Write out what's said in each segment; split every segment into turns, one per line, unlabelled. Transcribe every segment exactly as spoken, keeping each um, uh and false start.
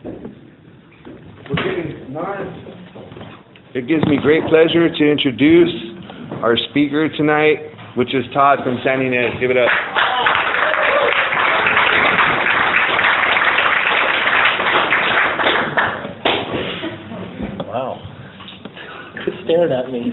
It gives me great pleasure to introduce our speaker tonight, which is Todd from San Ynez. Give it up.
Wow. Quit staring at me.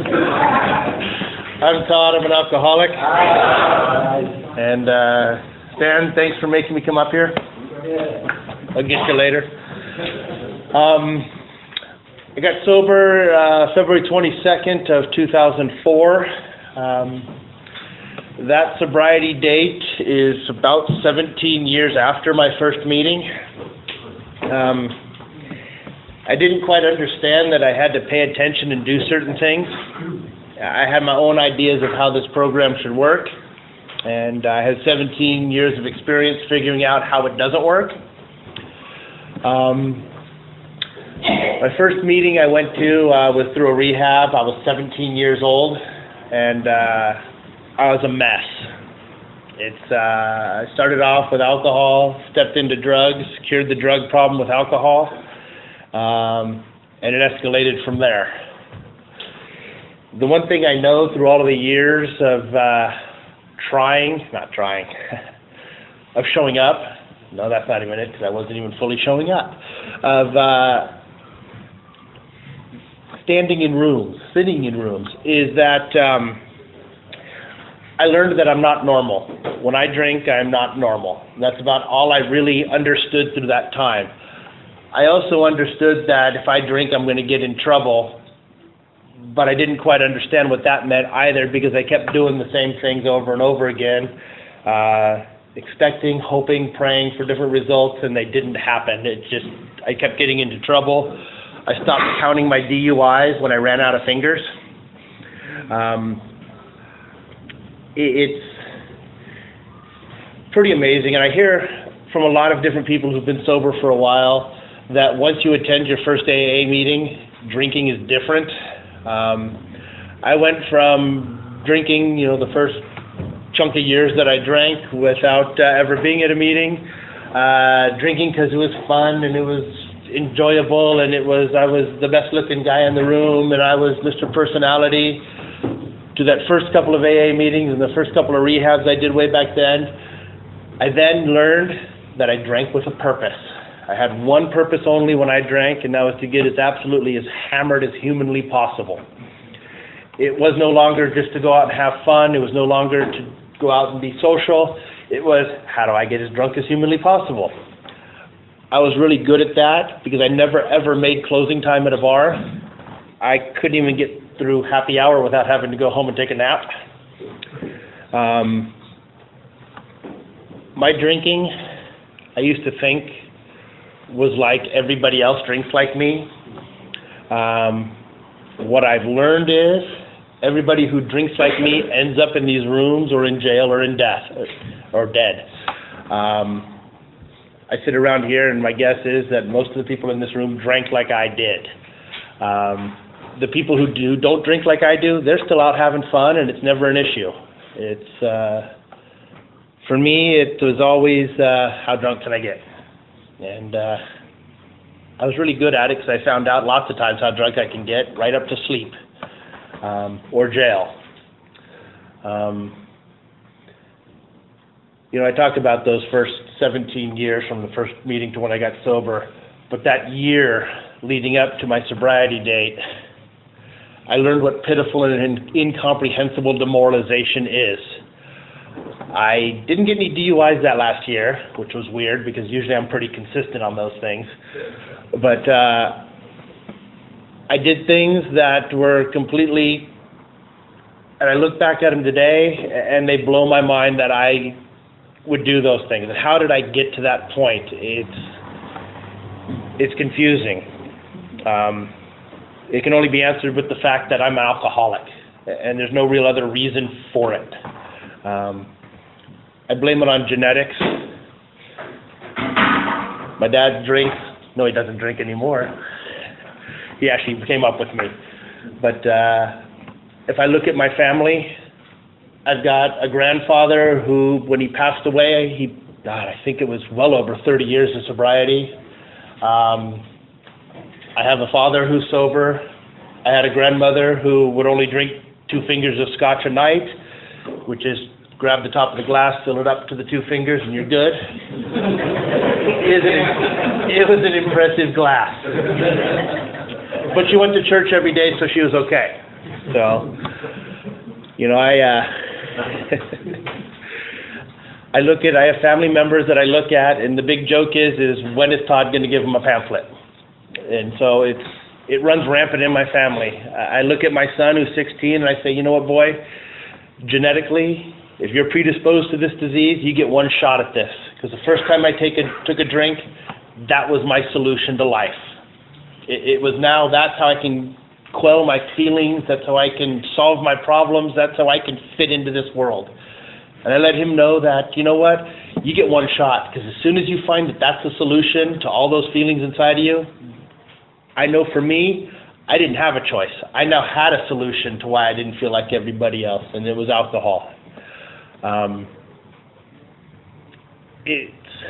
I'm Todd. I'm an alcoholic. And uh, Stan, thanks for making me come up here. I'll get you later. Um, I got sober uh, February twenty-second of two thousand four. Um, that sobriety date is about seventeen years after my first meeting. Um, I didn't quite understand that I had to pay attention and do certain things. I had my own ideas of how this program should work, and I had seventeen years of experience figuring out how it doesn't work. Um, my first meeting I went to uh, was through a rehab. I was seventeen years old, and uh, I was a mess. It's, uh, I started off with alcohol, stepped into drugs, cured the drug problem with alcohol, um, and it escalated from there. The one thing I know through all of the years of uh, trying, not trying, of showing up, no, that's not even it, because I wasn't even fully showing up, of uh, standing in rooms, sitting in rooms, is that um, I learned that I'm not normal. When I drink, I'm not normal. That's about all I really understood through that time. I also understood that if I drink, I'm going to get in trouble, but I didn't quite understand what that meant either, because I kept doing the same things over and over again, uh, expecting, hoping, praying for different results, and they didn't happen. It just, I kept getting into trouble. I stopped counting my D U Is when I ran out of fingers. Um, it, it's pretty amazing, and I hear from a lot of different people who've been sober for a while that once you attend your first A A meeting, drinking is different. Um, I went from drinking, you know, the first chunk of years that I drank without uh, ever being at a meeting, uh, drinking because it was fun and it was enjoyable and it was, I was the best looking guy in the room and I was Mister Personality, to that first couple of A A meetings and the first couple of rehabs I did way back then. I then learned that I drank with a purpose. I had one purpose only when I drank, and that was to get as absolutely as hammered as humanly possible. It was no longer just to go out and have fun. It was no longer to go out and be social. It was, how do I get as drunk as humanly possible? I was really good at that because I never ever made closing time at a bar. I couldn't even get through happy hour without having to go home and take a nap. Um, my drinking, I used to think, was like everybody else drinks like me. Um, what I've learned is everybody who drinks like me ends up in these rooms or in jail or in death or, or dead. Um, I sit around here and my guess is that most of the people in this room drank like I did. Um, the people who do don't drink like I do, they're still out having fun and it's never an issue. It's, uh, for me, it was always, uh, how drunk can I get? And uh, I was really good at it because I found out lots of times how drunk I can get, right up to sleep um, or jail. Um, you know, I talked about those first seventeen years from the first meeting to when I got sober, but that year leading up to my sobriety date, I learned what pitiful and incomprehensible demoralization is. I didn't get any D U Is that last year, which was weird because usually I'm pretty consistent on those things. But uh, I did things that were completely, and I look back at them today and they blow my mind that I would do those things. And how did I get to that point? It's, it's confusing. Um, it can only be answered with the fact that I'm an alcoholic and there's no real other reason for it. Um, I blame it on genetics. My dad drinks. No, he doesn't drink anymore. He actually came up with me. But uh, if I look at my family, I've got a grandfather who, when he passed away, he, God, I think it was well over thirty years of sobriety. Um, I have a father who's sober. I had a grandmother who would only drink two fingers of scotch a night, which is grab the top of the glass, fill it up to the two fingers, and you're good. It, it was an impressive glass. But she went to church every day, so she was okay. So, you know, I, uh, I look at, I have family members that I look at, and the big joke is, is when is Todd going to give them a pamphlet? And so it's, it runs rampant in my family. I look at my son who's sixteen, and I say, you know what, boy, genetically, if you're predisposed to this disease, you get one shot at this. Because the first time I take a, took a drink, that was my solution to life. It, it was now, that's how I can quell my feelings, that's how I can solve my problems, that's how I can fit into this world. And I let him know that, you know what, you get one shot, because as soon as you find that that's the solution to all those feelings inside of you, I know for me, I didn't have a choice. I now had a solution to why I didn't feel like everybody else, and it was alcohol. Um, it's,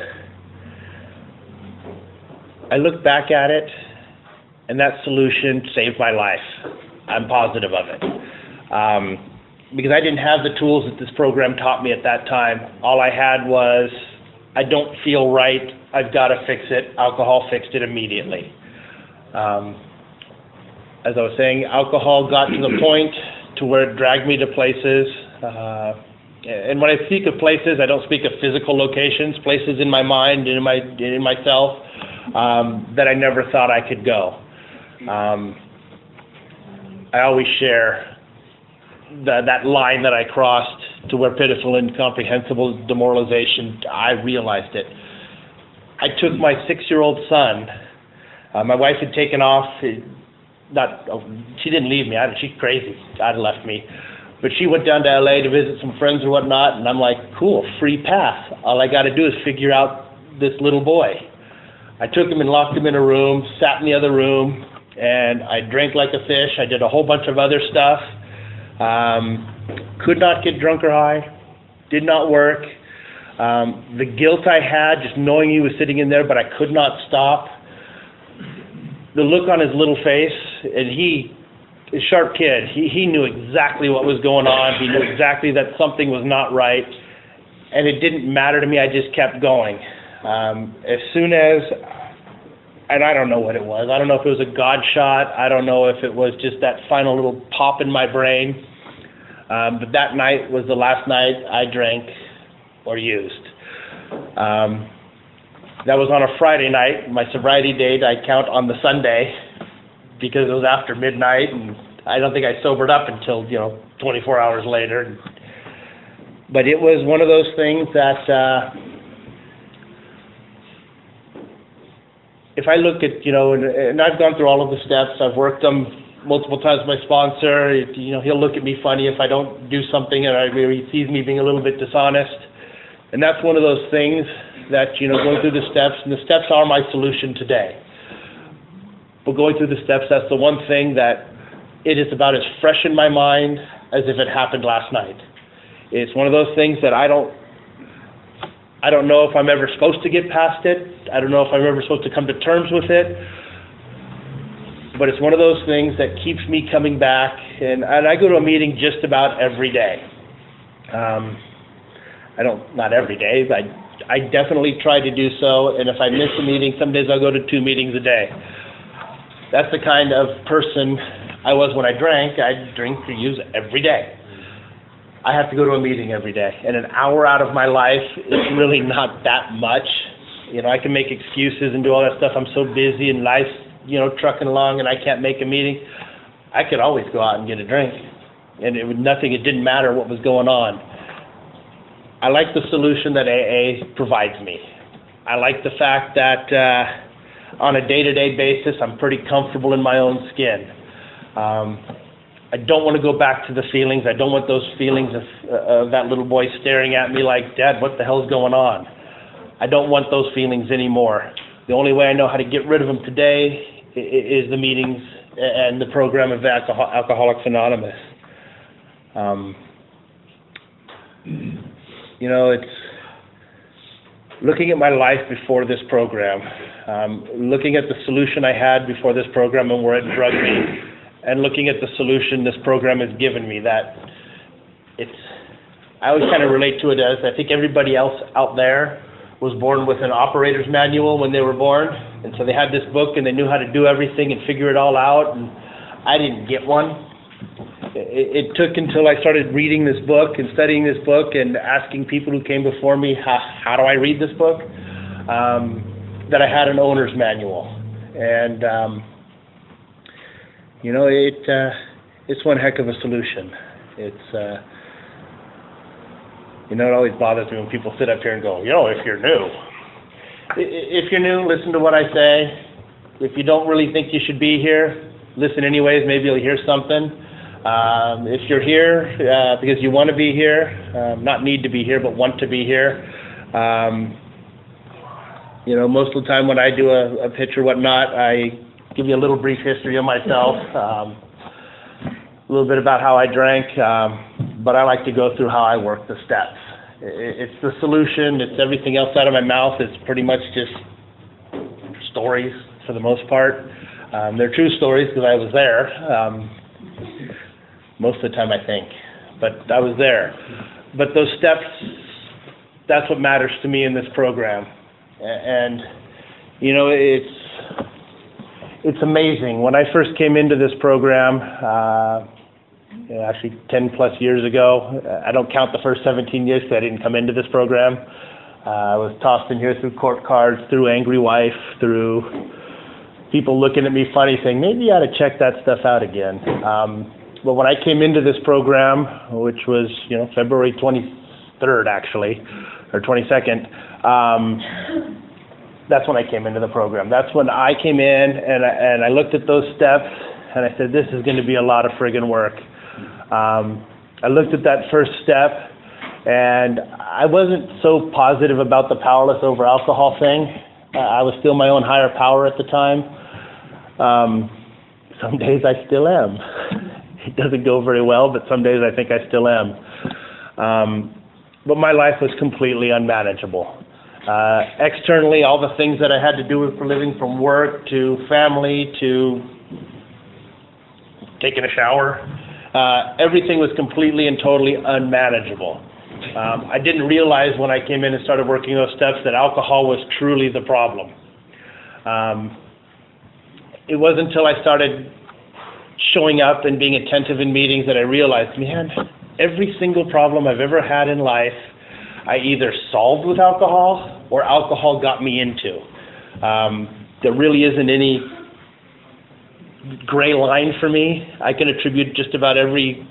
I look back at it, and that solution saved my life. I'm positive of it. Um, because I didn't have the tools that this program taught me at that time. All I had was, I don't feel right, I've got to fix it. Alcohol fixed it immediately. Um, as I was saying, alcohol got to the point to where it dragged me to places. Uh, and when I speak of places, I don't speak of physical locations, places in my mind and in, my, in myself um, that I never thought I could go. Um, I always share the, that line that I crossed to where pitiful, incomprehensible demoralization, I realized it. I took my six-year-old son. Uh, my wife had taken off. Not, oh, she didn't leave me. I, she's crazy. God left me. But she went down to L A to visit some friends or whatnot, and I'm like, cool, free pass. All I got to do is figure out this little boy. I took him and locked him in a room, sat in the other room, and I drank like a fish. I did a whole bunch of other stuff. Um, could not get drunk or high. Did not work. Um, the guilt I had just knowing he was sitting in there, but I could not stop. The look on his little face, and he, a sharp kid, he, he knew exactly what was going on. He knew exactly that something was not right, and it didn't matter to me. I just kept going. Um, as soon as, and I don't know what it was. I don't know if it was a God shot. I don't know if it was just that final little pop in my brain. Um, but that night was the last night I drank or used. Um, That was on a Friday night. My sobriety date I count on the Sunday because it was after midnight, and I don't think I sobered up until, you know, twenty-four hours later. But it was one of those things that uh, if I look at, you know, and, and I've gone through all of the steps. I've worked them multiple times with my sponsor. You know, he'll look at me funny if I don't do something and I, he sees me being a little bit dishonest. And that's one of those things that, you know, going through the steps, and the steps are my solution today. But going through the steps, that's the one thing that it is about as fresh in my mind as if it happened last night. It's one of those things that I don't, I don't know if I'm ever supposed to get past it. I don't know if I'm ever supposed to come to terms with it. But it's one of those things that keeps me coming back, and, and I go to a meeting just about every day. Um, I don't, not every day, but I, I definitely try to do so, and if I miss a meeting, some days I'll go to two meetings a day. That's the kind of person I was when I drank. I drink or use every day. I have to go to a meeting every day, and an hour out of my life is really not that much. You know, I can make excuses and do all that stuff. I'm so busy and life's, you know, trucking along, and I can't make a meeting. I could always go out and get a drink, and it would nothing. It didn't matter what was going on. I like the solution that A A provides me. I like the fact that uh, on a day-to-day basis, I'm pretty comfortable in my own skin. Um, I don't want to go back to the feelings. I don't want those feelings of, uh, of that little boy staring at me like, Dad, what the hell's going on? I don't want those feelings anymore. The only way I know how to get rid of them today is the meetings and the program of Alcohol- Alcoholics Anonymous. Um, You know, it's, looking at my life before this program, um, looking at the solution I had before this program and where it drug me, and looking at the solution this program has given me, that it's, I always kind of relate to it as, I think everybody else out there was born with an operator's manual when they were born, and so they had this book and they knew how to do everything and figure it all out, and I didn't get one. It, it took until I started reading this book and studying this book and asking people who came before me, how, how do I read this book, um, that I had an owner's manual. And, um, you know, it uh, it's one heck of a solution. It's, uh, you know, it always bothers me when people sit up here and go, you know, if you're new. If you're new, listen to what I say. If you don't really think you should be here, listen anyways, maybe you'll hear something. Um, if you're here uh, because you want to be here, um, not need to be here, but want to be here, um, you know, most of the time when I do a, a pitch or whatnot, I give you a little brief history of myself, um, a little bit about how I drank, um, but I like to go through how I work the steps. It, it's the solution, it's everything else out of my mouth. It's pretty much just stories for the most part. Um, they're true stories because I was there. Um, most of the time, I think, but I was there. But those steps, that's what matters to me in this program. And, you know, it's, it's amazing. When I first came into this program, uh, you know, actually ten plus years ago, I don't count the first seventeen years because I didn't come into this program. Uh, I was tossed in here through court cards, through angry wife, through people looking at me funny saying, maybe you ought to check that stuff out again. Um, but when I came into this program, which was, you know, February twenty-third actually, or twenty-second, um, that's when I came into the program. That's when I came in and I, and I looked at those steps and I said, this is going to be a lot of friggin' work. Um, I looked at that first step and I wasn't so positive about the powerless over alcohol thing. Uh, I was still my own higher power at the time. Um, some days I still am. It doesn't go very well, but some days I think I still am. Um, but my life was completely unmanageable. Uh, externally, all the things that I had to do with for living, from work to family to taking a shower, uh, everything was completely and totally unmanageable. Um, I didn't realize when I came in and started working those steps that alcohol was truly the problem. Um, it wasn't until I started showing up and being attentive in meetings that I realized, man, every single problem I've ever had in life, I either solved with alcohol or alcohol got me into. Um, there really isn't any gray line for me. I can attribute just about every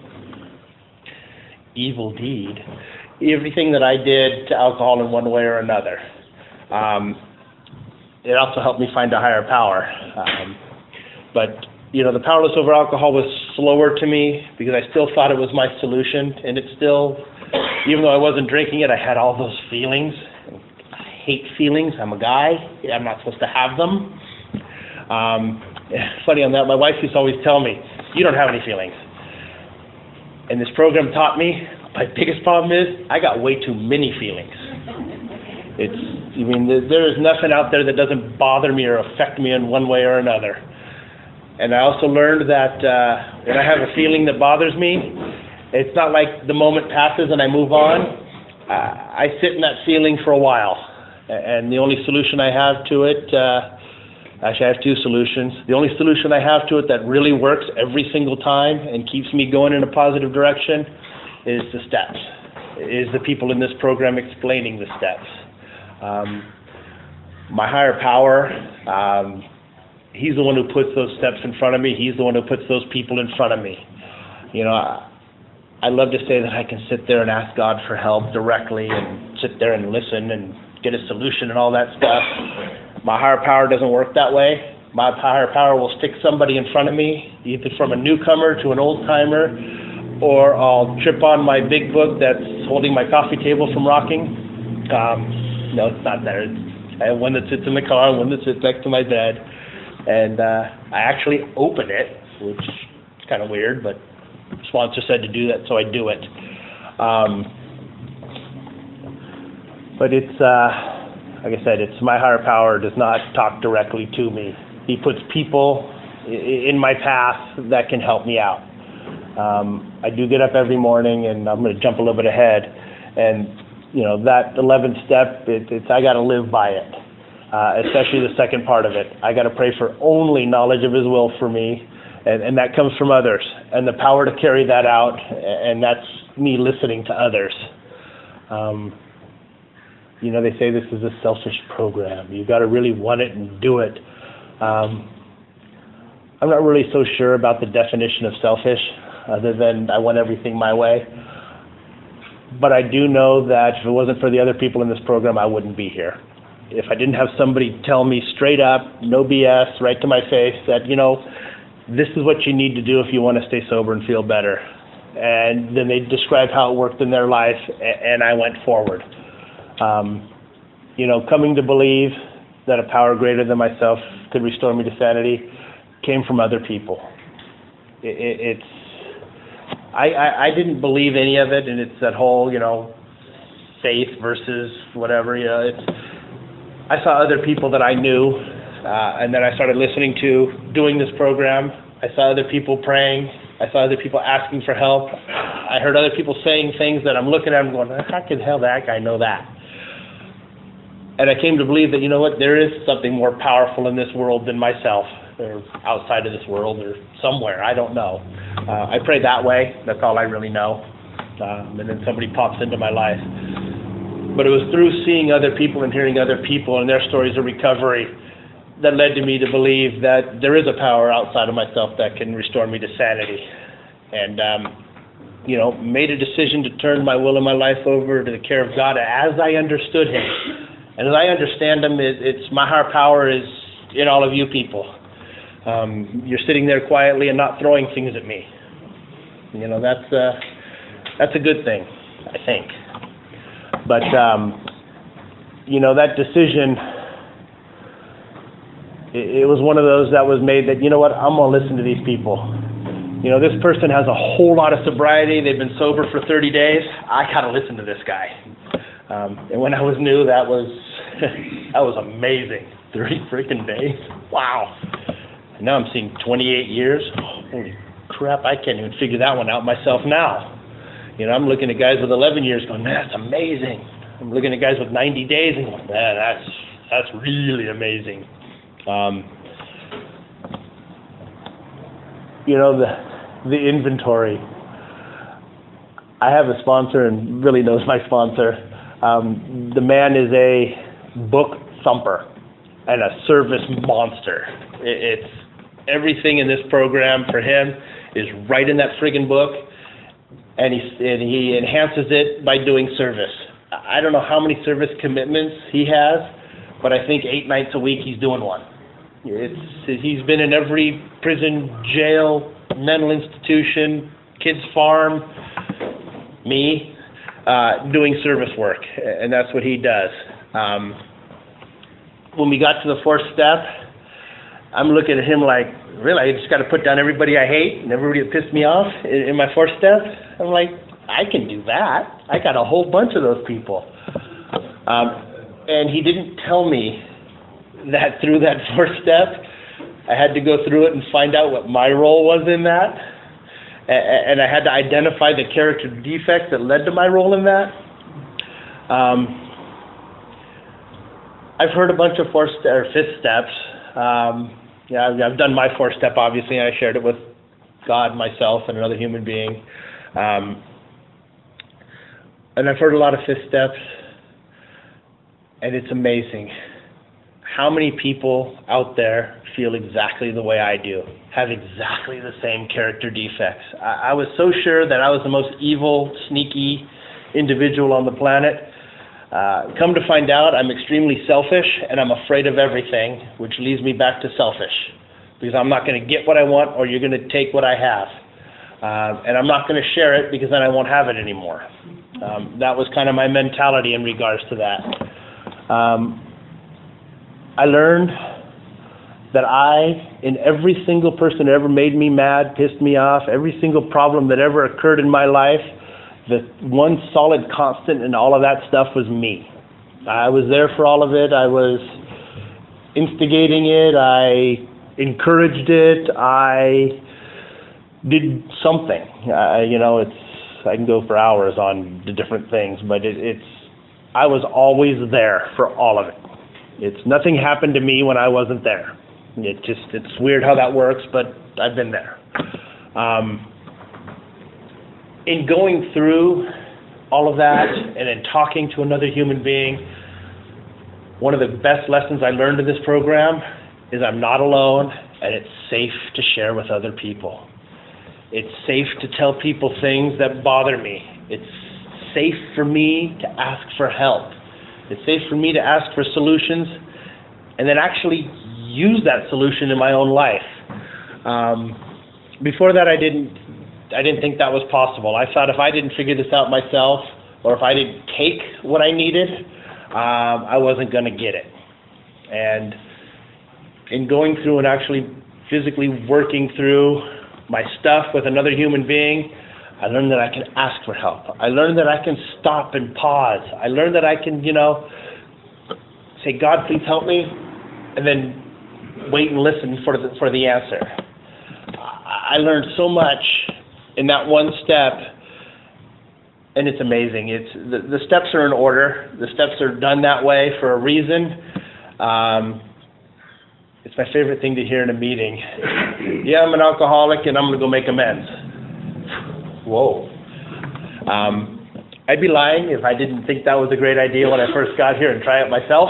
evil deed, everything that I did to alcohol in one way or another. Um, it also helped me find a higher power. Um, but, you know, the powerless over alcohol was slower to me because I still thought it was my solution. And it still, even though I wasn't drinking it, I had all those feelings. I hate feelings. I'm a guy. I'm not supposed to have them. Um, funny on that, my wife used to always tell me, you don't have any feelings. And this program taught me, my biggest problem is I got way too many feelings. It's, I mean, there is nothing out there that doesn't bother me or affect me in one way or another. And I also learned that uh, when I have a feeling that bothers me, it's not like the moment passes and I move on. Uh, I sit in that feeling for a while. And the only solution I have to it, uh, actually I have two solutions. The only solution I have to it that really works every single time and keeps me going in a positive direction is the steps, is the people in this program explaining the steps. Um, my higher power, um, he's the one who puts those steps in front of me. He's the one who puts those people in front of me. You know, I, I love to say that I can sit there and ask God for help directly and sit there and listen and get a solution and all that stuff. My higher power doesn't work that way. My higher power will stick somebody in front of me, either from a newcomer to an old-timer, or I'll trip on my big book that's holding my coffee table from rocking. Um, no, it's not there. It's, I have one that sits in the car, one that sits next to my bed. And uh, I actually open it, which is kind of weird, but the sponsor said to do that, so I do it. Um, but it's, uh, like I said, it's my higher power does not talk directly to me. He puts people i- in my path that can help me out. Um, I do get up every morning, and I'm going to jump a little bit ahead, and you know that eleventh step, it, it's I got to live by it, uh, especially the second part of it. I got to pray for only knowledge of His will for me, and, and that comes from others, and the power to carry that out, and that's me listening to others. Um, You know, they say this is a selfish program. You got to really want it and do it. Um, I'm not really so sure about the definition of selfish, other than I want everything my way. But I do know that if it wasn't for the other people in this program, I wouldn't be here. If I didn't have somebody tell me straight up, no B S, right to my face, that, you know, this is what you need to do if you want to stay sober and feel better. And then they describe how it worked in their life, and I went forward. Um, you know, coming to believe that a power greater than myself could restore me to sanity came from other people. It, it, it's, I, I, I didn't believe any of it, and it's that whole, you know, faith versus whatever, you know, it's, I saw other people that I knew, uh, and then I started listening to, doing this program. I saw other people praying. I saw other people asking for help. I heard other people saying things that I'm looking at and going, how can hell that guy know that? And I came to believe that, you know what, there is something more powerful in this world than myself, or outside of this world, or somewhere, I don't know. Uh, I pray that way, that's all I really know. Um, and then somebody pops into my life. But it was through seeing other people and hearing other people and their stories of recovery that led to me to believe that there is a power outside of myself that can restore me to sanity. And, um, you know, made a decision to turn my will and my life over to the care of God as I understood Him. And as I understand Him, it, it's my higher power is in all of you people. Um, you're sitting there quietly and not throwing things at me. You know, that's, uh, that's a good thing, I think. But, um, you know, that decision, it, it was one of those that was made that, you know what, I'm going to listen to these people. You know, this person has a whole lot of sobriety. They've been sober for thirty days. I got to listen to this guy. Um, and when I was new, that was that was amazing. thirty freaking days. Wow. And now I'm seeing twenty-eight years. Holy crap, I can't even figure that one out myself now. You know, I'm looking at guys with eleven years going, man, that's amazing. I'm looking at guys with ninety days and going, man, that's, that's really amazing. Um, you know, the, the inventory. I have a sponsor and really knows my sponsor. Um, the man is a book thumper and a service monster. It, it's everything in this program for him is right in that friggin' book, and he, and he enhances it by doing service. I don't know how many service commitments he has, but I think eight nights a week he's doing one. It's, he's been in every prison, jail, mental institution, kids' farm, me, uh, doing service work, and that's what he does. Um, when we got to the fourth step, I'm looking at him like, really, I just got to put down everybody I hate and everybody that pissed me off in, in my fourth step? I'm like, I can do that. I got a whole bunch of those people. Um, and he didn't tell me that through that fourth step, I had to go through it and find out what my role was in that. And I had to identify the character defects that led to my role in that. Um, I've heard a bunch of fourth st- or fifth steps. Um, yeah, I've, I've done my fourth step, obviously, and I shared it with God, myself, and another human being. Um, and I've heard a lot of fifth steps, and it's amazing how many people out there feel exactly the way I do, have exactly the same character defects. I, I was so sure that I was the most evil, sneaky individual on the planet. Uh, come to find out, I'm extremely selfish, and I'm afraid of everything, which leads me back to selfish, because I'm not going to get what I want, or you're going to take what I have. Uh, and I'm not going to share it, because then I won't have it anymore. Um, that was kind of my mentality in regards to that. Um, I learned that I, in every single person that ever made me mad, pissed me off, every single problem that ever occurred in my life, the one solid constant in all of that stuff was me. I was there for all of it. I was instigating it. I encouraged it. I did something. Uh, you know, it's I can go for hours on the different things, but it, it's I was always there for all of it. It's nothing happened to me when I wasn't there. It just it's weird how that works, but I've been there. Um, in going through all of that and in talking to another human being, one of the best lessons I learned in this program is I'm not alone, and it's safe to share with other people. It's safe to tell people things that bother me. It's safe for me to ask for help. It's safe for me to ask for solutions and then actually use that solution in my own life. Um, before that, I didn't, I didn't think that was possible. I thought if I didn't figure this out myself, or if I didn't take what I needed, um, I wasn't going to get it. And in going through and actually physically working through my stuff with another human being, I learned that I can ask for help. I learned that I can stop and pause. I learned that I can, you know, say, God, please help me, and then wait and listen for the, for the answer. I learned so much in that one step, and it's amazing. It's the, the steps are in order. The steps are done that way for a reason. Um, it's my favorite thing to hear in a meeting. Yeah, I'm an alcoholic, and I'm going to go make amends. Whoa. Um, I'd be lying if I didn't think that was a great idea when I first got here and try it myself.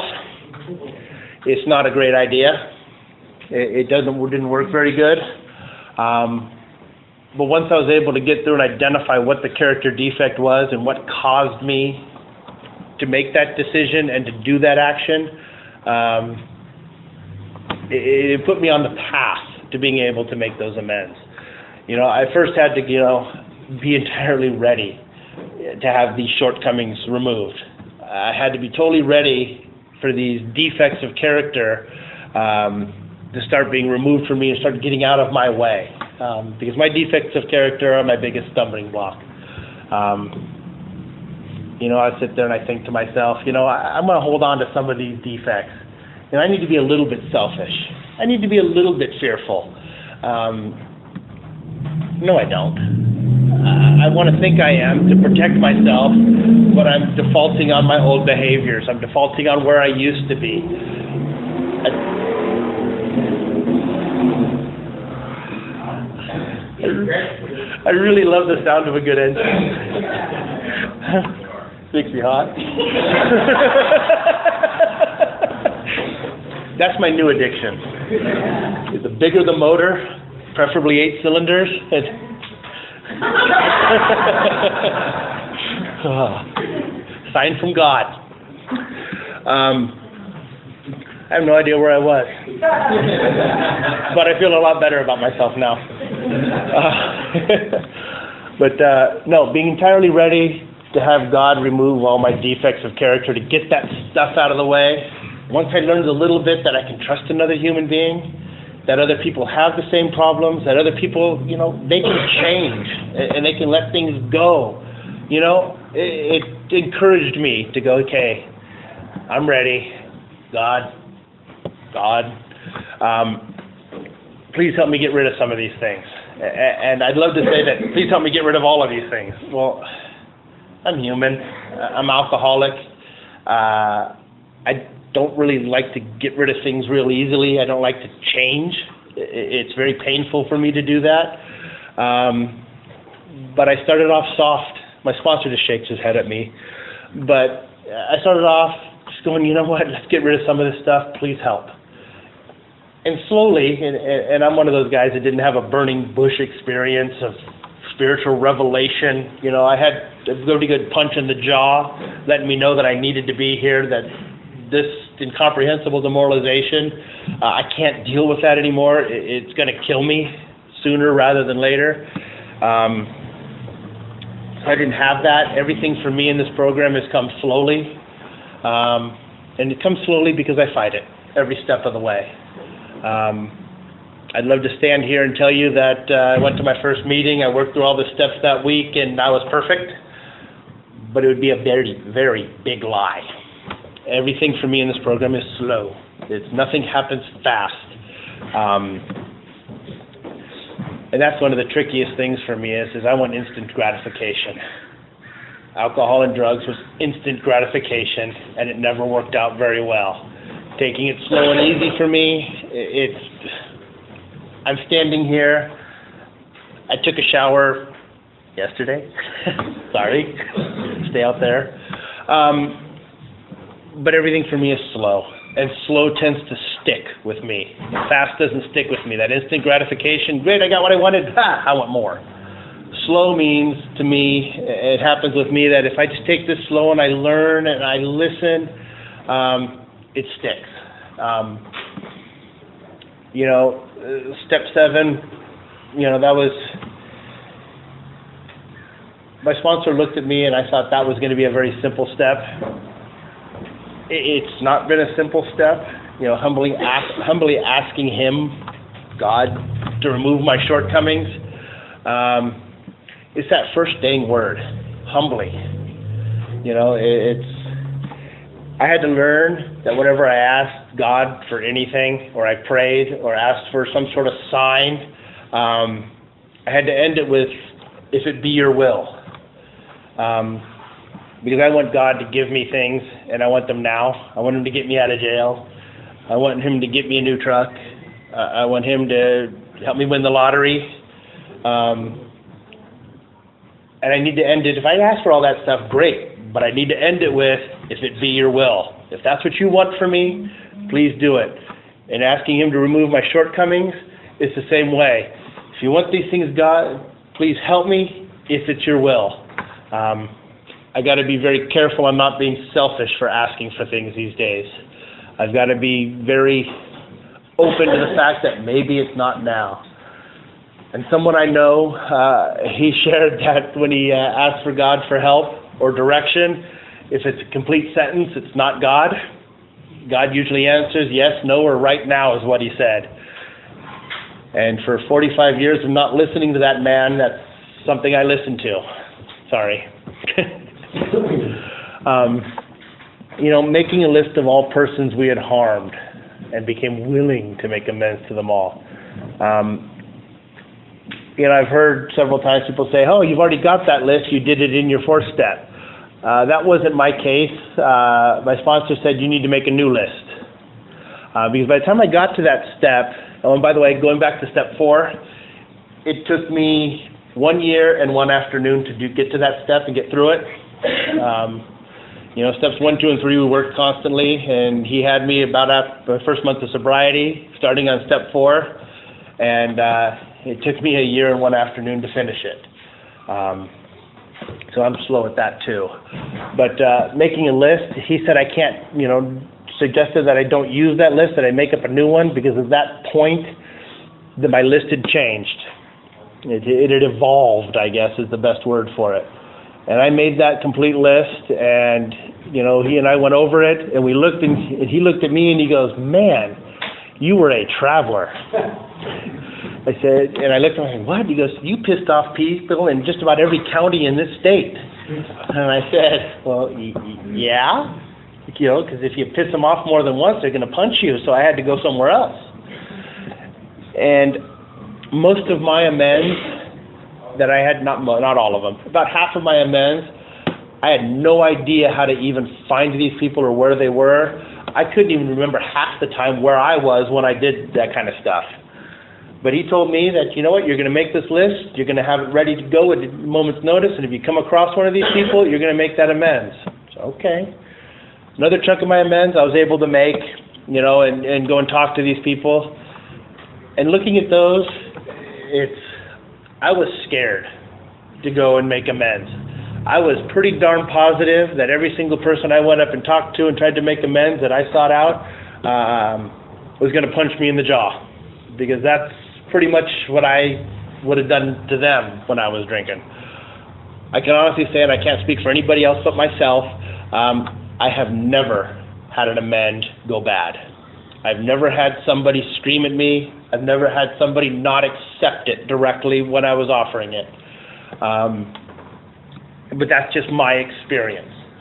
It's not a great idea. It, it doesn't, it didn't work very good. Um, but once I was able to get through and identify what the character defect was and what caused me to make that decision and to do that action, um, it, it put me on the path to being able to make those amends. You know, I first had to, you know, be entirely ready to have these shortcomings removed. I had to be totally ready for these defects of character um, to start being removed from me and start getting out of my way. Um, because my defects of character are my biggest stumbling block. Um, you know, I sit there and I think to myself, you know, I, I'm going to hold on to some of these defects. And I need to be a little bit selfish. I need to be a little bit fearful. Um, no, I don't. Uh, I want to think I am to protect myself, but I'm defaulting on my old behaviors. I'm defaulting on where I used to be. I, I really love the sound of a good engine. Makes me hot. That's my new addiction. The bigger the motor, preferably eight cylinders. Sign from God. Um, I have no idea where I was, but I feel a lot better about myself now. Uh, but uh, no, being entirely ready to have God remove all my defects of character, to get that stuff out of the way. Once I learned a little bit that I can trust another human being, that other people have the same problems, that other people, you know, they can change and they can let things go. You know, it, it encouraged me to go, okay, I'm ready. God, God, um, please help me get rid of some of these things. And I'd love to say that, please help me get rid of all of these things. Well, I'm human. I'm alcoholic. Uh, I don't really like to get rid of things real easily. I don't like to change. It's very painful for me to do that. Um, but I started off soft. My sponsor just shakes his head at me. But I started off just going, you know what, let's get rid of some of this stuff. Please help. And slowly, and, and I'm one of those guys that didn't have a burning bush experience of spiritual revelation. You know, I had a really good punch in the jaw, letting me know that I needed to be here, that this incomprehensible demoralization, uh, I can't deal with that anymore. It, it's going to kill me sooner rather than later. Um, so I didn't have that. Everything for me in this program has come slowly. Um, and it comes slowly because I fight it every step of the way. Um, I'd love to stand here and tell you that uh, I went to my first meeting, I worked through all the steps that week, and I was perfect. But it would be a very, very big lie. Everything for me in this program is slow. It's nothing happens fast. Um, and that's one of the trickiest things for me is, is I want instant gratification. Alcohol and drugs was instant gratification, and it never worked out very well. Taking it slow and easy for me, it's, I'm standing here. I took a shower yesterday. Sorry, stay out there. Um, but everything for me is slow, and slow tends to stick with me. Fast doesn't stick with me. That instant gratification, great, I got what I wanted, ha, I want more. Slow means, to me, it happens with me that if I just take this slow and I learn and I listen, um, it sticks. Um, you know, uh, step seven, you know, that was, my sponsor looked at me and I thought that was going to be a very simple step. It's not been a simple step. You know, humbly, ask, humbly asking him, God, to remove my shortcomings. Um, It's that first dang word, humbly. You know, it's, I had to learn that whenever I asked God for anything, or I prayed, or asked for some sort of sign, um, I had to end it with, if it be your will. Um, because I want God to give me things, and I want them now. I want him to get me out of jail. I want him to get me a new truck. Uh, I want him to help me win the lottery. Um, And I need to end it, if I ask for all that stuff, great, but I need to end it with, if it be your will. If that's what you want for me, please do it. And asking him to remove my shortcomings is the same way. If you want these things, God, please help me, if it's your will. Um, I got to be very careful I'm not being selfish for asking for things these days. I've got to be very open to the fact that maybe it's not now. And someone I know, uh, he shared that when he uh, asked for God for help or direction, if it's a complete sentence, it's not God. God usually answers yes, no, or right now is what he said. And for forty-five years of not listening to that man, that's something I listened to. Sorry. um, you know, making a list of all persons we had harmed and became willing to make amends to them all. Um, You know, I've heard several times people say, oh, you've already got that list, you did it in your fourth step. Uh, that wasn't my case. Uh, my sponsor said you need to make a new list. Uh, because by the time I got to that step, oh, and by the way, going back to step four, it took me one year and one afternoon to do, get to that step and get through it. Um, you know, steps one, two, and three, we worked constantly, and he had me about after the first month of sobriety, starting on step four, and uh, it took me a year and one afternoon to finish it. Um, so I'm slow at that too. But uh, making a list, he said I can't, you know, suggested that I don't use that list, that I make up a new one, because at that point, that my list had changed. It, it had evolved, I guess, is the best word for it. And I made that complete list, and, you know, he and I went over it, and we looked, and he looked at me and he goes, man, you were a traveler. I said, and I looked at him, what? He goes, you pissed off people in just about every county in this state. And I said, well, y yeah, you know, because if you piss them off more than once, they're going to punch you, so I had to go somewhere else. And most of my amends that I had, not, not all of them, about half of my amends, I had no idea how to even find these people or where they were. I couldn't even remember half the time where I was when I did that kind of stuff. But he told me that, you know what, you're going to make this list, you're going to have it ready to go at a moment's notice, and if you come across one of these people, you're going to make that amends. So, okay. Another chunk of my amends I was able to make, you know, and, and go and talk to these people. And looking at those, it's, I was scared to go and make amends. I was pretty darn positive that every single person I went up and talked to and tried to make amends that I sought out um, was going to punch me in the jaw, because that's pretty much what I would have done to them when I was drinking. I can honestly say, and I can't speak for anybody else but myself, um, I have never had an amend go bad. I've never had somebody scream at me. I've never had somebody not accept it directly when I was offering it. Um, but that's just my experience.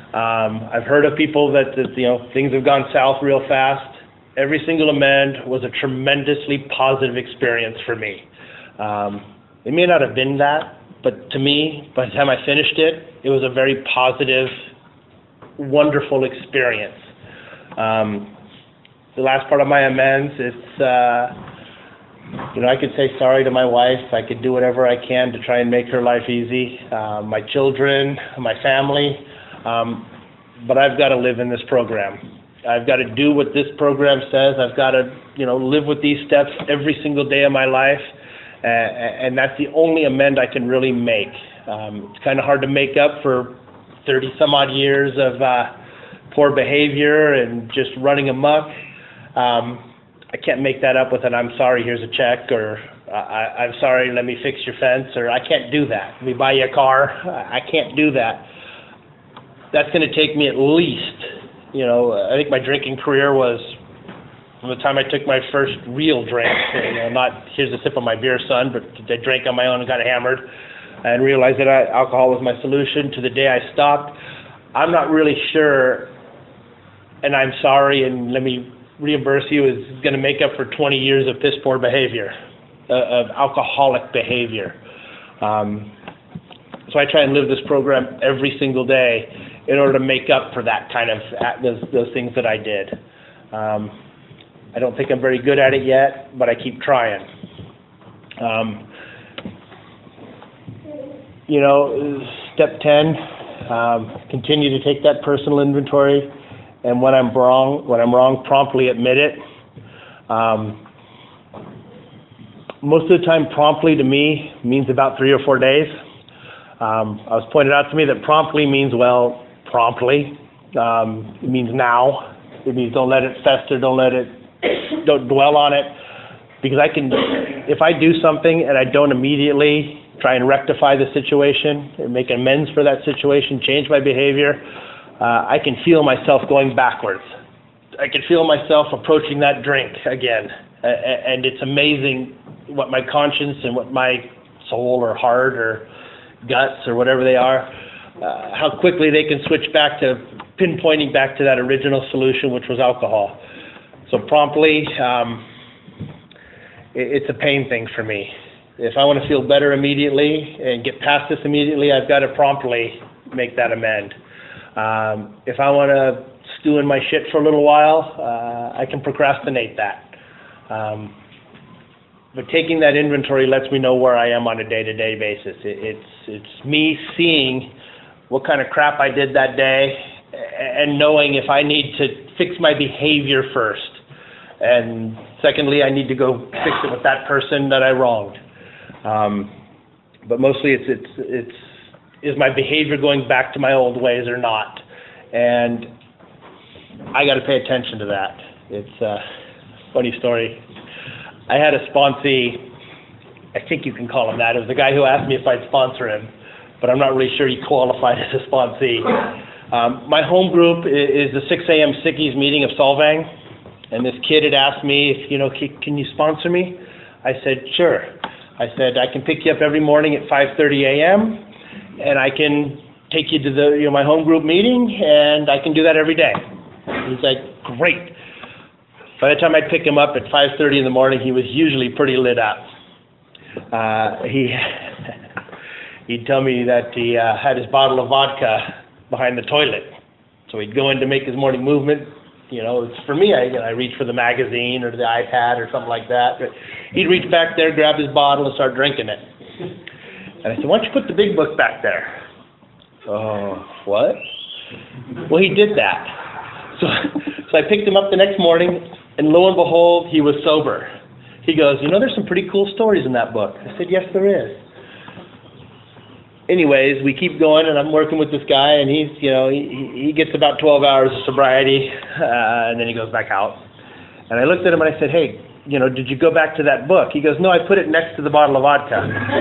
Um, I've heard of people that, that, you know, things have gone south real fast. Every single amend was a tremendously positive experience for me. Um, it may not have been that, but to me, by the time I finished it, it was a very positive, wonderful experience. Um, the last part of my amends, it's, uh, you know, I could say sorry to my wife. I could do whatever I can to try and make her life easy. Uh, my children, my family, um, but I've got to live in this program. I've got to do what this program says. I've got to, you know, live with these steps every single day of my life, uh, and that's the only amend I can really make. Um, it's kind of hard to make up for thirty some odd years of uh, poor behavior and just running amok. Um, I can't make that up with an "I'm sorry, here's a check," or I, "I'm sorry, let me fix your fence," or I can't do that. Let me buy you a car. I can't do that. That's going to take me at least, you know, I think my drinking career was from the time I took my first real drink, you know, not here's a sip of my beer, son, but I drank on my own and got hammered and realized that I, alcohol was my solution, to the day I stopped. I'm not really sure, and I'm sorry, and let me reimburse you, is going to make up for twenty years of piss poor behavior, uh, of alcoholic behavior. Um, so I try and live this program every single day in order to make up for that kind of, those, those things that I did. Um, I don't think I'm very good at it yet, but I keep trying. Um, you know, step ten, um, continue to take that personal inventory, and when I'm wrong, when I'm wrong, promptly admit it. Um, most of the time, promptly to me means about three or four days. Um, I was pointed out to me that promptly means, well, promptly. Um, it means now. It means don't let it fester, don't let it, don't dwell on it. Because I can, if I do something and I don't immediately try and rectify the situation, and make amends for that situation, change my behavior, uh, I can feel myself going backwards. I can feel myself approaching that drink again. Uh, and it's amazing what my conscience and what my soul or heart or guts or whatever they are, uh, how quickly they can switch back to pinpointing back to that original solution, which was alcohol. So promptly, um, it, it's a pain thing for me. If I want to feel better immediately and get past this immediately, I've got to promptly make that amend. Um, if I want to stew in my shit for a little while, uh, I can procrastinate that. Um, But taking that inventory lets me know where I am on a day-to-day basis. It, it's it's me seeing what kind of crap I did that day and knowing if I need to fix my behavior first. And secondly, I need to go fix it with that person that I wronged. Um, but mostly it's, it's, it's, is my behavior going back to my old ways or not? And I got to pay attention to that. It's a funny story. I had a sponsee, I think you can call him that. It was the guy who asked me if I'd sponsor him, but I'm not really sure he qualified as a sponsee. Um, my home group is the six a.m. Sickies meeting of Solvang, and this kid had asked me, if, you know, can you sponsor me? I said, sure. I said, I can pick you up every morning at five thirty a.m., and I can take you to the, you know, my home group meeting, and I can do that every day. He's like, great. By the time I'd pick him up at five thirty in the morning, he was usually pretty lit up. Uh, he, he'd tell me that he uh, had his bottle of vodka behind the toilet. So he'd go in to make his morning movement. You know, it's, for me, I, you know, I reach for the magazine or the iPad or something like that. But he'd reach back there, grab his bottle, and start drinking it. And I said, why don't you put the big book back there? Oh, what? Well, he did that. So, so I picked him up the next morning, and lo and behold, he was sober. He goes, you know, there's some pretty cool stories in that book. I said, yes, there is. Anyways, we keep going, and I'm working with this guy, and he's, you know, he, he gets about twelve hours of sobriety, uh, and then he goes back out. And I looked at him, and I said, hey, you know, did you go back to that book? He goes, no, I put it next to the bottle of vodka.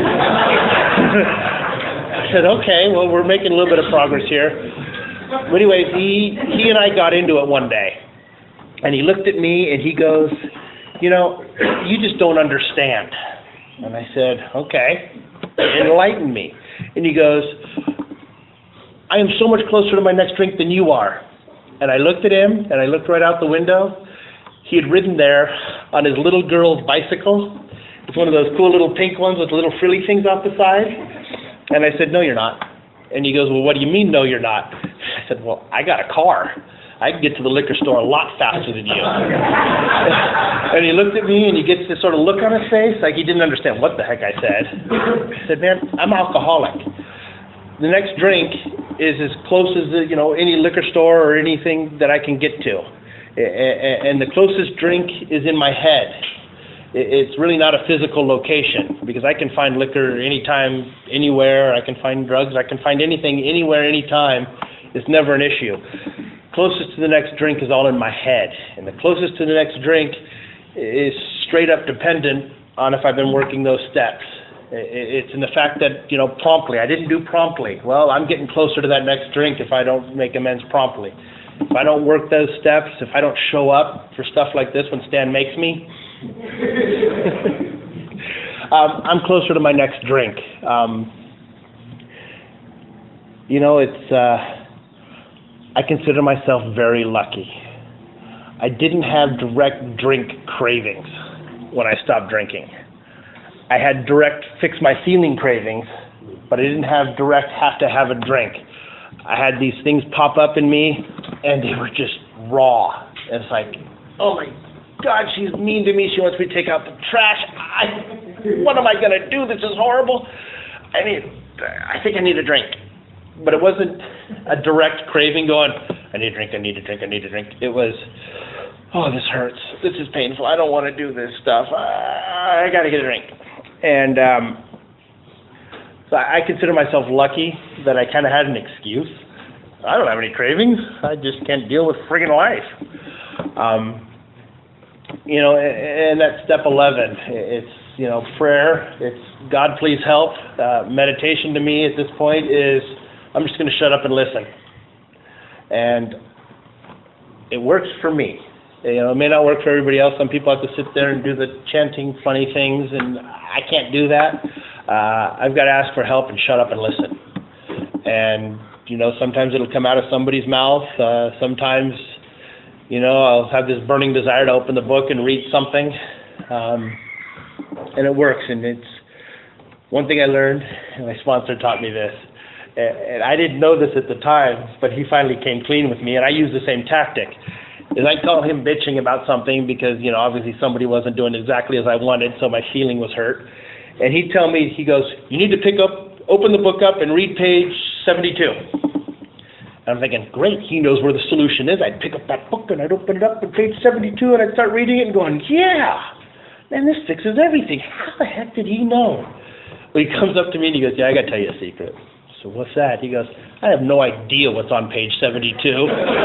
I said, okay, well, we're making a little bit of progress here. But anyways, he, he and I got into it one day. And he looked at me and he goes, you know, you just don't understand. And I said, okay, enlighten me. And he goes, I am so much closer to my next drink than you are. And I looked at him, and I looked right out the window. He had ridden there on his little girl's bicycle. It's one of those cool little pink ones with little frilly things off the side. And I said, no, you're not. And he goes, well, what do you mean, no, you're not? I said, well, I got a car. I can get to the liquor store a lot faster than you. And he looked at me, and he gets this sort of look on his face, like he didn't understand what the heck I said. I said, man, I'm alcoholic. The next drink is as close as the, you know, any liquor store or anything that I can get to. And the closest drink is in my head. It's really not a physical location, because I can find liquor anytime, anywhere. I can find drugs. I can find anything, anywhere, anytime. It's never an issue. Closest to the next drink is all in my head. And the closest to the next drink is straight up dependent on if I've been working those steps. It's in the fact that, you know, promptly. I didn't do promptly. Well, I'm getting closer to that next drink if I don't make amends promptly. If I don't work those steps, if I don't show up for stuff like this when Stan makes me, um, I'm closer to my next drink. Um, you know, it's, uh, I consider myself very lucky. I didn't have direct drink cravings when I stopped drinking. I had direct fix my feeling cravings, but I didn't have direct have to have a drink. I had these things pop up in me, and they were just raw. It's like, oh my God, she's mean to me. She wants me to take out the trash. I, what am I going to do? This is horrible. I mean, I think I need a drink. But it wasn't a direct craving going, I need a drink, I need a drink, I need a drink. It was, oh, this hurts. This is painful. I don't want to do this stuff. I, I got to get a drink. And um, so I consider myself lucky that I kind of had an excuse. I don't have any cravings. I just can't deal with friggin' life. Um, you know, and that's step eleven. It's, you know, prayer. It's God, please help. Uh, meditation to me at this point is I'm just going to shut up and listen. And it works for me. You know, it may not work for everybody else. Some people have to sit there and do the chanting funny things, and I can't do that. Uh, I've got to ask for help and shut up and listen. And, you know, sometimes it'll come out of somebody's mouth. Uh, sometimes, you know, I'll have this burning desire to open the book and read something. Um, and it works. And it's one thing I learned, and my sponsor taught me this. And I didn't know this at the time, but he finally came clean with me, and I used the same tactic. Is I call him bitching about something because, you know, obviously somebody wasn't doing exactly as I wanted, so my feeling was hurt. And he'd tell me, he goes, you need to pick up, open the book up and read page seventy-two. And I'm thinking, great, he knows where the solution is. I'd pick up that book and I'd open it up at page seventy-two and I'd start reading it and going, yeah, man, this fixes everything. How the heck did he know? Well, he comes up to me and he goes, yeah, I got to tell you a secret. So what's that? He goes, I have no idea what's on page seventy-two.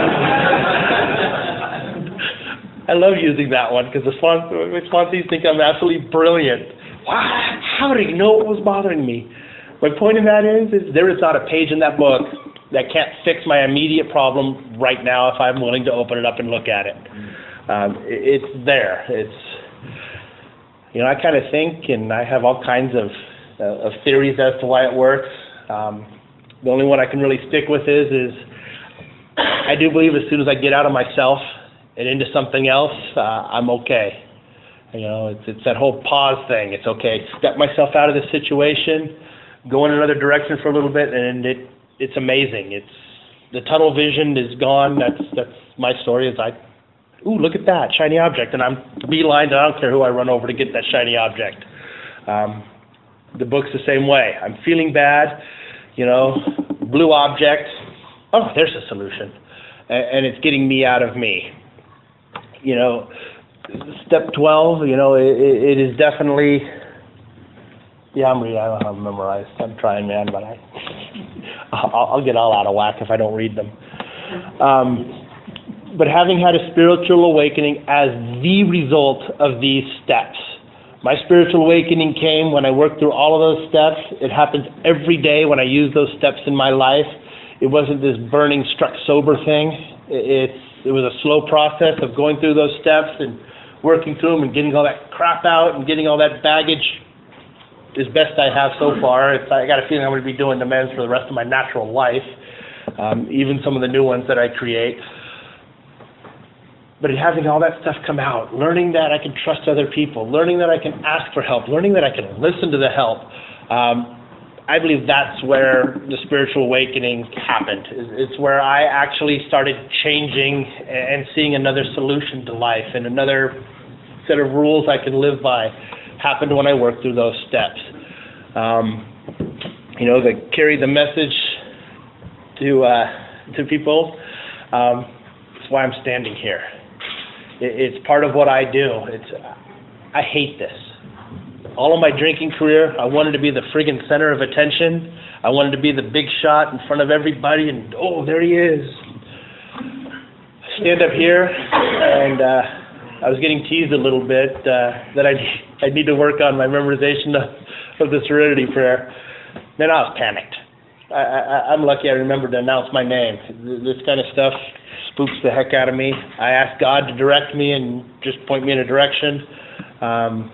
I love using that one because the sponsees think I'm absolutely brilliant. Wow, how did he know what was bothering me? My point in that is, is there is not a page in that book that can't fix my immediate problem right now if I'm willing to open it up and look at it. Um, it's there. It's, you know, I kind of think, and I have all kinds of, uh, of theories as to why it works. Um, the only one I can really stick with is, is I do believe as soon as I get out of myself and into something else, uh, I'm okay. You know, it's, it's that whole pause thing. It's okay. Step myself out of this situation, go in another direction for a little bit, and it it's amazing. It's the tunnel vision is gone. That's that's my story. Is I, ooh, look at that shiny object, and I'm beeline. I don't care who I run over to get that shiny object. Um, the book's the same way. I'm feeling bad, you know, blue object. Oh, there's a solution, and, and it's getting me out of me. You know, step twelve. You know, it, it is definitely. Yeah, I'm reading. I don't have them memorized. I'm trying, man, but I, I'll, I'll get all out of whack if I don't read them. Um, but having had a spiritual awakening as the result of these steps, my spiritual awakening came when I worked through all of those steps. It happens every day when I use those steps in my life. It wasn't this burning, struck sober thing. It's it was a slow process of going through those steps and working through them and getting all that crap out and getting all that baggage as best I have so far. It's, I got a feeling I'm going to be doing amends for the rest of my natural life. um, even some of the new ones that I create. But having all that stuff come out, learning that I can trust other people, learning that I can ask for help, learning that I can listen to the help, um, I believe that's where the spiritual awakening happened. It's where I actually started changing and seeing another solution to life, and another set of rules I can live by happened when I worked through those steps. Um, you know, to carry the message to uh, to people. Um, that's why I'm standing here. It, it's part of what I do. It's I hate this. All of my drinking career, I wanted to be the friggin' center of attention. I wanted to be the big shot in front of everybody, and oh, there he is. I stand up here, and uh, I was getting teased a little bit uh, that I I need to work on my memorization of, of the Serenity Prayer. Then I was panicked. I, I, I'm lucky I remembered to announce my name. This kind of stuff spooks the heck out of me. I ask God to direct me and just point me in a direction. Um,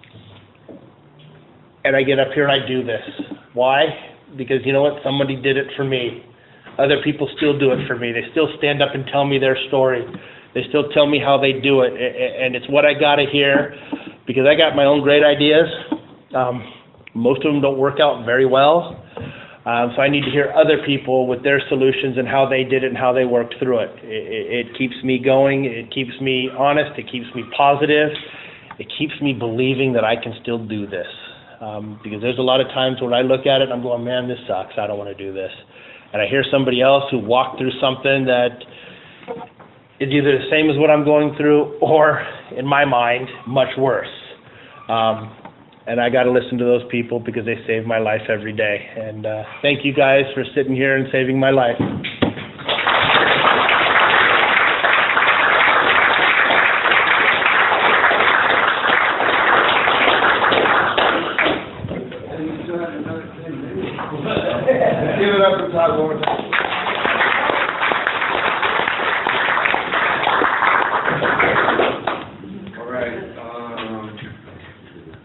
and I get up here and I do this. Why? Because you know what? Somebody did it for me. Other people still do it for me. They still stand up and tell me their story. They still tell me how they do it. And it's what I got to hear, because I got my own great ideas. Um, most of them don't work out very well. Um, so I need to hear other people with their solutions and how they did it and how they worked through it. It, it keeps me going. It keeps me honest. It keeps me positive. It keeps me believing that I can still do this. Um, because there's a lot of times when I look at it and I'm going, man, this sucks. I don't want to do this. And I hear somebody else who walked through something that is either the same as what I'm going through or, in my mind, much worse. Um, And I got to listen to those people because they save my life every day. And uh, thank you guys for sitting here and saving my life.
Give it up for Todd one more time.